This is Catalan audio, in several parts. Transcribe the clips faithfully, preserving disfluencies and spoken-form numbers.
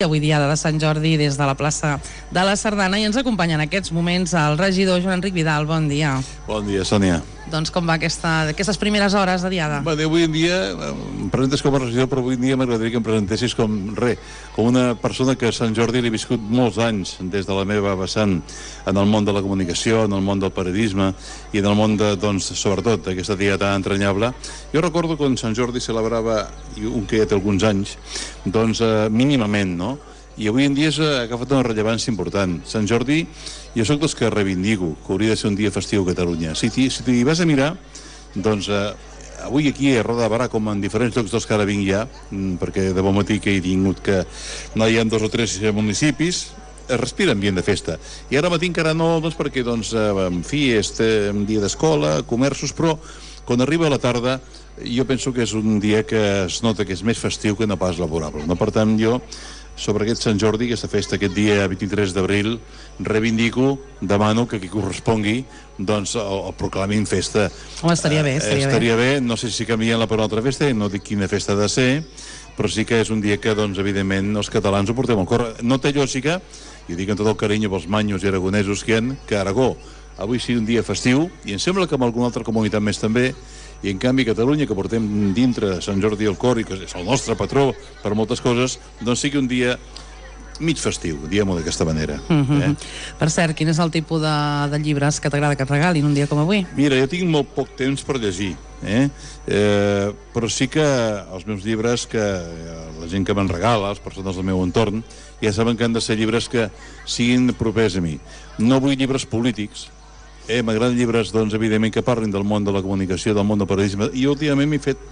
Avui diada de Sant Jordi des de la plaça de la Sardana i ens acompanya en aquests moments el regidor Joan Enric Vidal. Bon dia. Bon dia, Sònia. Doncs com va aquesta, aquestes primeres hores de diada? Bé, avui en dia em presentes com a regidor, però avui en dia m'agradaria que em presentessis com re, com una persona que a Sant Jordi l'he viscut molts anys des de la meva vessant en el món de la comunicació, en el món del periodisme i en el món de, doncs, sobretot, d'aquesta dia tan entranyable. Jo recordo quan Sant Jordi celebrava, i un que ja té alguns anys, doncs eh, mínimament, no? I avui en dia ha agafat una rellevància important. Sant Jordi, jo sóc dels que reivindico que hauria de ser un dia festiu a Catalunya. Si t'hi si vas a mirar, doncs eh, avui aquí a Roda de Barà, com en diferents llocs dels que ara vinc ja, perquè de bon matí que he tingut que no hi ha dos o tres municipis, es respira ambient de festa. I ara matí encara no, doncs perquè, doncs, en fi, és un dia d'escola, comerços, però quan arriba la tarda jo penso que és un dia que es nota que és més festiu que no pas laborable. No? Per tant, jo sobre aquest Sant Jordi, aquesta festa, aquest dia vint-i-tres d'abril, reivindico, demano que qui correspongui, doncs el, el proclamin festa. Home, estaria bé, estaria, eh, estaria bé. bé. No sé si canvien la per una altra festa, no dic quina festa ha de ser, però sí que és un dia que, doncs, evidentment, els catalans ho portem al cor. No té lògica, i ho dic amb tot el carinyo pels manyos i aragonesos que hi ha, que Aragó avui sigui un dia festiu, i em sembla que en alguna altra comunitat més també, i en canvi Catalunya, que portem dintre Sant Jordi al cor i que és el nostre patró per moltes coses, doncs sigui un dia mig festiu, diguem-ho d'aquesta manera. Uh -huh. eh? Per cert, quin és el tipus de, de llibres que t'agrada que et regalin un dia com avui? Mira, jo tinc molt poc temps per llegir, eh? Eh, però sí que els meus llibres, que la gent que me'n regala, les persones del meu entorn, ja saben que han de ser llibres que siguin propers a mi. No vull llibres polítics, Eh, m'agraden llibres, doncs, evidentment, que parlin del món de la comunicació, del món del periodisme, i últimament m'he fet,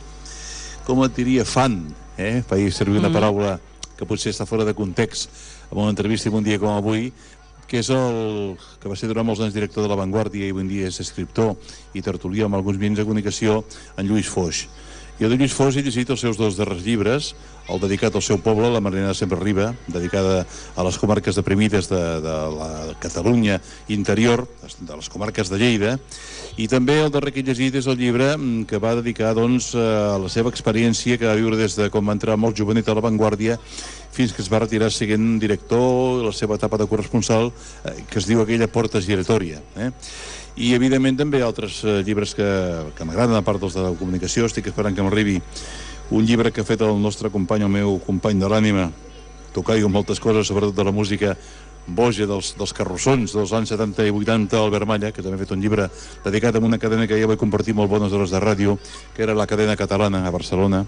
com et diria, fan, eh? Faig servir una paraula que potser està fora de context en una entrevista un dia com avui, que és el que va ser durant molts anys director de La Vanguardia i avui en dia és escriptor i tertulià amb alguns mitjans de comunicació, en Lluís Foix. Jo de Lluís Foix he llegit els seus dos darrers llibres, el dedicat al seu poble, La Marinera sempre arriba, dedicada a les comarques deprimides de, de la Catalunya interior, de les comarques de Lleida, i també el darrer que he llegit és el llibre que va dedicar, doncs, a la seva experiència que va viure des de quan va entrar molt jovenet a La Vanguardia fins que es va retirar sent director, la seva etapa de corresponsal, eh, que es diu aquella porta giratòria, eh? I evidentment també altres eh, llibres que, que m'agraden, a part dels de la comunicació. Estic esperant que m'arribi un llibre que ha fet el nostre company, el meu company de l'ànima, tocaio moltes coses, sobretot de la música boja dels, dels carrossons dels anys setanta i vuitanta, Albert Malla, que també ha fet un llibre dedicat a una cadena que ja vaig compartir molt bones hores de ràdio, que era la cadena catalana a Barcelona,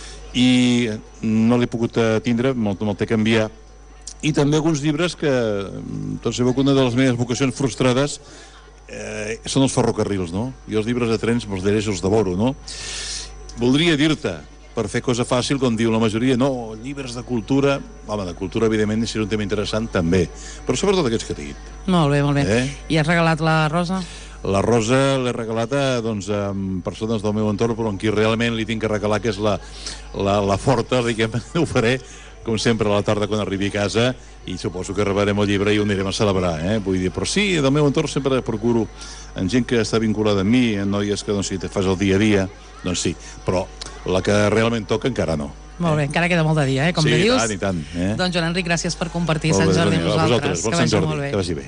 i no l'he pogut tindre, me'l té que enviar. I també alguns llibres que, tots sabeu que una de les meves vocacions frustrades Eh, són els ferrocarrils, no? I els llibres de trens me'ls diré, els devoro, no? Voldria dir-te, per fer cosa fàcil, com diu la majoria, no, llibres de cultura, home, de cultura, evidentment, si és un tema interessant, també, però sobretot aquests que t'he dit. Molt bé, molt bé. Eh? I has regalat la Rosa? La Rosa l'he regalat a, doncs, a persones del meu entorn, però en qui realment li tinc que regalar, que és la, la, la forta, diguem, ho faré, com sempre, a la tarda quan arribi a casa, i suposo que rebrem el llibre i ho anirem a celebrar, eh? Vull dir, però sí, del meu entorn sempre procuro en gent que està vinculada amb mi, en noies que, doncs, si te fas el dia a dia, doncs sí, però la que realment toca encara no. Molt bé, encara queda molt de dia, eh? Com sí, bé dius. Sí, i tant, i tant. Eh? Doncs Joan Enric, gràcies per compartir Sant Jordi amb nosaltres. A vosaltres, bon Sant Jordi, que vagi bé.